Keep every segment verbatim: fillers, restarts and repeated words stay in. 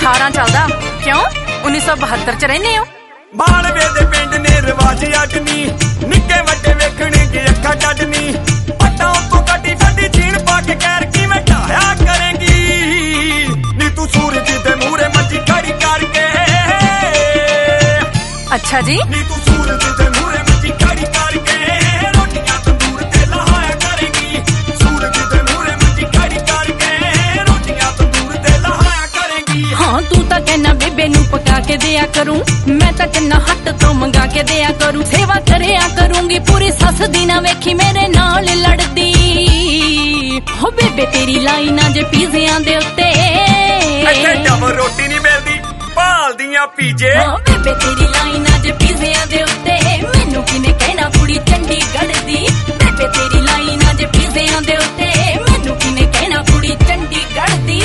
ਅਠਾਰਾਂ ਚੱਲਦਾ ਕਿਉਂ ਉੱਨੀ ਸੌ ਬਹੱਤਰ ਚ ਰਹਿੰਦੇ ਹੋ ਮਾਲਵੇ ਦੇ ਪਿੰਡ ਨੇ ਰਿਵਾਜ ਅੱਡਨੀ ਨਿੱਕੇ ਵੱਡੇ ਵੇਖਣਗੇ ਅੱਖਾਂ ਕੱਢਨੀ ਪੱਟਾਂ ਤੋਂ ਕੱਢੀ ਵੱਡੀ ਜੀਣ ਪਾ ਕੇ ਕਹਿਰ ਕਿਵੇਂ ਢਾਇਆ ਕਰੇਂਗੀ ਨੀ ਤੂੰ ਸੂਰਜ ਦੇ ਮੂਹਰੇ ਮੱਜੀ ਖੜੀ ਕਰਕੇ ਅੱਛਾ ਜੀ ਨੀ ਤੂੰ ਸੂਰਜ ਦੇ ਮੂਹਰੇ ਮੱਜੀ ਖੜੀ ਕਰਕੇ ਰੋਟੀਆਂ ਤੰਦੂਰ ਤੇ ਲਾਇਆ ਕਰੇਂਗੀ ਸੂਰਜ ਦੇ ਮੂਹਰੇ ਮੱਜੀ ਖੜੀ ਕਰਕੇ ਰੋਟੀਆਂ ਤੰਦੂਰ ਤੇ ਲਾਇਆ ਕਰੇਂਗੀ ਹਾਂ ਤੂੰ ਤਾਂ ਕਹਿਣਾ ਬੇਬੇ ਨੂੰ ਪਕਾ ਕੇ ਦਿਆ ਕਰੂੰ ਮੈਂ ਤਾਂ ਕਿੰਨਾ ਹੱਟ ਤੋਂ ਮੰਗਾ ਕੇ ਦਿਆ ਕਰੂੰ ਸੇਵਾ ਕਰਿਆ ਕਰੂੰਗੀ ਪੂਰੀ ਸੱਸ ਦੀ ਨਾ ਵੇਖੀ ਮੇਰੇ ਨਾਲ ਲੜਦੀ ਹੋ ਬੇਬੇ ਤੇਰੀ ਲਾਈਨਾਂ ਜੇ ਪੀਜ਼ਿਆਂ ਦੇ ਉੱਤੇ ਇੱਥੇ ਡਬਲ ਰੋਟੀ ਨਹੀਂ ਮਿਲਦੀ ਭਾਲਦੀਆਂ ਪੀਜੇ ਹਾਂ ਬੇਬੇ ਤੇਰੀ ਲਾਈਨਾਂ ਜੇ ਪੀਜ਼ਿਆਂ ਦੇ ਉੱਤੇ ਮੈਨੂੰ ਕਿਨੇ ਕਹਿਣਾ ਕੁੜੀ ਚੰਡੀਗੜ੍ਹ ਦੀ ਬੇਬੇ ਤੇਰੀ ਲਾਈਨਾਂ ਜੇ ਪੀਜ਼ਿਆਂ ਦੇ ਉੱਤੇ ਮੈਨੂੰ ਕਿਨੇ ਕਹਿਣਾ ਕੁੜੀ ਚੰਡੀਗੜ੍ਹ ਦੀ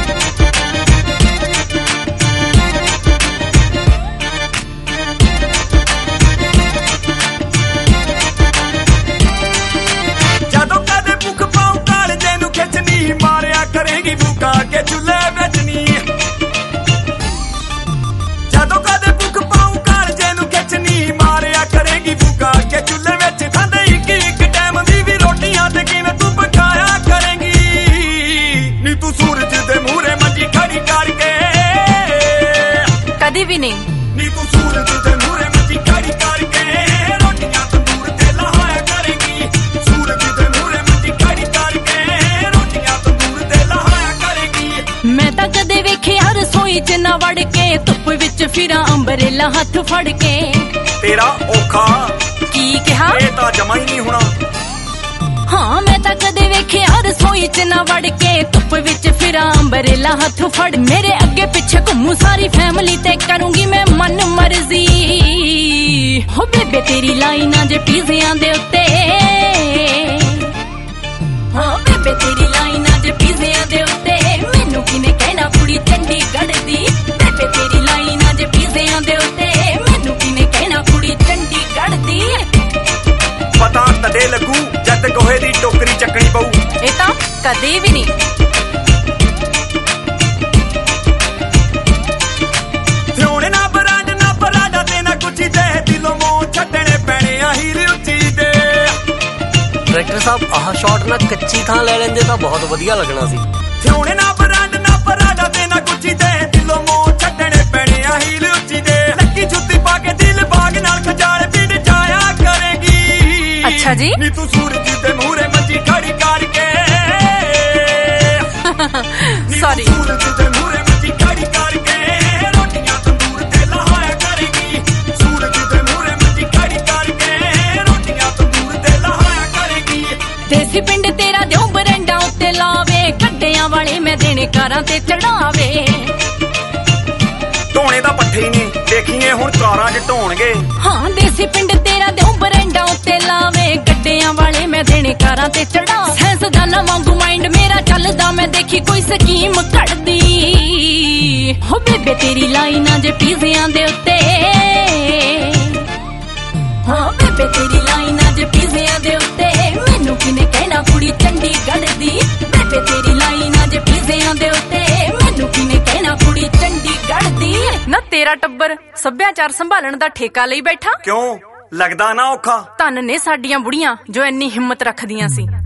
ਕਰੇਗੀ ਭੁੱਖਾ ਕੇ ਚੁੱਲ੍ਹੇ ਵਿੱਚ ਨੀ ਜਦੋਂ ਕਦੇ ਭੁੱਖ ਪਾਉ ਕਾਲਜੇ ਨੂੰ ਖਿੱਚਣੀ ਮਾਰਿਆ ਕਰੇਗੀ ਭੁੱਖਾ ਕੇ ਚੁੱਲ੍ਹੇ ਵਿੱਚ ਖਾਂਦੇ ਇੱਕ ਇੱਕ ਟਾਈਮ ਦੀ ਵੀ ਰੋਟੀਆਂ ਤੇ ਕਿਵੇਂ ਤੂੰ ਪਕਾਇਆ ਕਰੇਗੀ ਨੀ ਤੂੰ ਸੂਰਜ ਦੇ ਮੂਹਰੇ ਮੰਜੀ ਖੜੀ ਕਰਕੇ ਕਦੀ ਵੀ ਨਹੀਂ ਨੀ ਤੂੰ ਸੂਰਜ ਦੇ ਮੂਹਰੇ ਮੰਜੀ ਖੜੀ ਕਰਕੇ ਰੋਟੀਆਂ ਤੰਦੂਰ ਤੇ ਲਾਇਆ ਕਰੇਗੀ ਸੂਰਜ ਦੇ ਮੂਹਰੇ ਮੰਜੀ ਖੜੀ ਕਰਕੇ ਰੋਟੀਆਂ ਤੰਦੂਰ ਤੇ ਲਾਇਆ ਕਰੇਗੀ ਮੈਂ ਤਾਂ ਕਦੇ ਵੇਖਿਆ ਰਸੋਈ ਚ ਨਾ ਵੜ ਕੇ ਧੁੱਪ ਵਿੱਚ ਫਿਰਾਂ ਅੰਬਰੇਲਾ ਹੱਥ ਫੜ ਕੇ ਤੇਰਾ ਔਖਾ ਕੀ ਕਿਹਾ ਇਹ ਤਾਂ ਜਮਾ ਹੀ ਨਹੀਂ ਹੋਣਾ ਹਾਂ ਮੈਂ ਤਾਂ ਕਦੇ ਵੇਖਿਆ ਰਸੋਈ ਚ ਨਾ ਵੜ ਕੇ ਧੁੱਪ ਵਿੱਚ ਫਿਰਾਂ ਅੰਬਰੇਲਾ ਹੱਥ ਫੜ ਮੇਰੇ ਅੱਗੇ ਪਿੱਛੇ ਘੁੰਮੂ ਸਾਰੀ ਫੈਮਿਲੀ ਤੇ ਕਰੂੰਗੀ ਮੈਂ ਮਨ ਮਰਜ਼ੀ ਹੋ ਬੇਬੇ ਤੇਰੀ ਲਾਈਨਾਂ ਜੇ ਪੀਜ਼ਿਆਂ ਦੇ ਉੱਤੇ ਹਾਂ ਬੇਬੇ ਤੇਰੀ ਲਾਈਨਾਂ ਜੇ ਪੀਜ਼ਿਆਂ ਦੇ ਉੱਤੇ ਮੈਨੂੰ ਕਿਨੇ ਕਹਿਣਾ ਕੁੜੀ ਚੰਡੀਗੜ੍ਹ ਦੀ ਬੇਬੇ ਤੇਰੀ ਲਾਈਨਾਂ ਜੇ ਪੀਜ਼ਿਆਂ ਦੇ ਉੱਤੇ ਮੈਨੂੰ ਕਿਨੇ ਕਹਿਣਾ ਕੁੜੀ ਚੰਡੀਗੜ੍ਹ ਦੀ ਪਤਾ ਤਦੇ ਲੱਗੂ ਜਦ ਗੋਹੇ ਦੀ ਟੋਕਰੀ ਚੱਕਣੀ ਪਊ ਇਹ ਤਾਂ ਕਦੇ ਵੀ ਨਹੀਂ ਥਿਉਣੇ ਨਾ ਬਰਾਂਡ ਨਾ ਪਰਾਡਾ ਤੇ ਨਾ ਕੁਛ ਦੇ ਦਿਲੋਂ ਮੋਹ ਛੱਡਣੇ ਪੈਣੇ ਆ ਹੀਰ ਉੱਚੀ ਦੇ ਡਾਇਰੈਕਟਰ ਸਾਹਿਬ ਆਹ ਸ਼ਾਟ ਨਾ ਕੱਚੀ ਥਾਂ ਲੈ ਲੈਂਦੇ ਤਾਂ ਬਹੁਤ ਵਧੀਆ ਲੱਗਣਾ ਸੀ ਥਿਉਣੇ ਨਾ ਬਰਾਂਡ ਨਾ ਪਰਾਡਾ ਤੇ ਨਾ ਕੁਛ ਦੇ ਦਿਲੋਂ ਮੋਹ ਛੱਡਣੇ ਪੈਣੇ ਆ ਹੀਰ ਉੱਚੀ ਦੇ ਲੱਕੀ ਜੁੱਤੀ ਪਾ ਕੇ ਦਿਲ ਬਾਗ ਨਾਲ ਖਜਾਲੇ ਪਿੰਡ ਜਾਇਆ ਕਰੇਗੀ ਅੱਛਾ ਜੀ ਨੀ ਤੂੰ ਸੂਰਜ ਦੇ ਮੂਹਰੇ ਮੰਜੀ ਖੜੀ ਕਰਕੇ ਸੌਰੀ ਸੂਰਜ ਦੇ ਮੂਹਰੇ ਮੰਜੀ ਖੜੀ ਕਰਕੇ ਰੋਟੀਆਂ ਤੰਦੂਰ ਤੇ ਲਾਇਆ ਕਰੇਗੀ ਸੂਰਜ ਦੇ ਮੂਹਰੇ ਮੰਜੀ ਖੜੀ ਕਰਕੇ ਰੋਟੀਆਂ ਤੰਦੂਰ ਤੇ ਲਾਇਆ ਕਰੇਗੀ ਦੇਸੀ ਪਿੰਡ ਤੇਰਾ ਦਿਓ ਬਰੰਡਾ ਉੱਤੇ ਲਾਵੇ ਕੱਡਿਆਂ ਵਾਲੇ ਮੈਂ ਦੇਣੇ ਕਾਰਾਂ ਤੇ ਚੜਾਵੇ ਢੋਣੇ ਦਾ ਪੱਠੇ ਹੀ ਨਹੀਂ ਦੇਖੀਏ ਹੁਣ ਕਾਰਾਂ 'ਚ ਢੋਣਗੇ ਹਾਂ ਦੇਸੀ ਪਿੰਡ ਤੇਰਾ ਦਿਓ ਬਰੰਡਾ ਉੱਤੇ ਲਾਵੇ ਗੱਡਿਆਂ ਵਾਲੇ ਮੈਂ ਦੇਣੇ ਕਾਰਾਂ ਤੇ ਚੜਾ ਸੈਂਸ ਦਾ ਨਾ ਵਾਂਗੂ ਮਾਈਂਡ ਮੇਰਾ ਚੱਲਦਾ ਮੈਂ ਦੇਖੀ ਕੋਈ ਸਕੀਮ ਘੜਦੀ ਹੋ ਬੇਬੇ ਤੇਰੀ ਲਾਈਨਾਂ ਜੇ ਪੀਜ਼ਿਆਂ ਦੇ ਉੱਤੇ ਹਾਂ ਬੇਬੇ ਤੇਰੀ ਲਾਈਨਾਂ ਜੇ ਪੀਜ਼ਿਆਂ ਦੇ ਉੱਤੇ ਮੈਨੂੰ ਕਿਨੇ ਕਹਿਣਾ ਕੁੜੀ ਚੰਡੀਗੜ੍ਹ ਦੀ ਬੇਬੇ ਤੇਰੀ ਲਾਈਨਾਂ ਜੇ ਪੀਜ਼ਿਆਂ ਦੇ ਉੱਤੇ ਮੈਨੂੰ ਕਿਨੇ ਕਹਿਣਾ ਕੁੜੀ ਚੰਡੀਗੜ੍ਹ ਦੀ ਨਾ ਤੇਰਾ ਟੱਬਰ ਸੱਭਿਆਚਾਰ ਸੰਭਾਲਣ ਦਾ ਠੇਕਾ ਲਈ ਬੈਠਾ ਕਿਉਂ ਲੱਗਦਾ ਨਾ ਔਖਾ ਧੰਨ ਨੇ ਸਾਡੀਆਂ ਬੁੜੀਆਂ ਜੋ ਇੰਨੀ ਹਿੰਮਤ ਰੱਖਦੀਆਂ ਸੀ